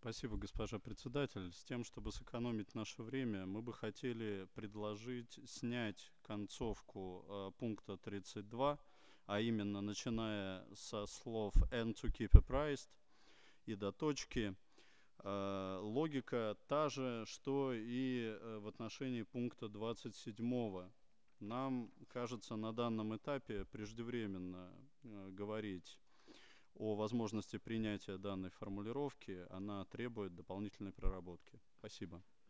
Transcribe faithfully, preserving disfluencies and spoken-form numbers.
Спасибо, госпожа председатель. С тем, чтобы сэкономить наше время, мы бы хотели предложить снять концовку э, пункта тридцать два, а именно начиная со слов and to keep apprised и до точки. Э, логика та же, что и э, в отношении пункта двадцать седьмого. Нам кажется на данном этапе преждевременно э, говорить о возможности принятия данной формулировки. Она требует дополнительной проработки. Спасибо.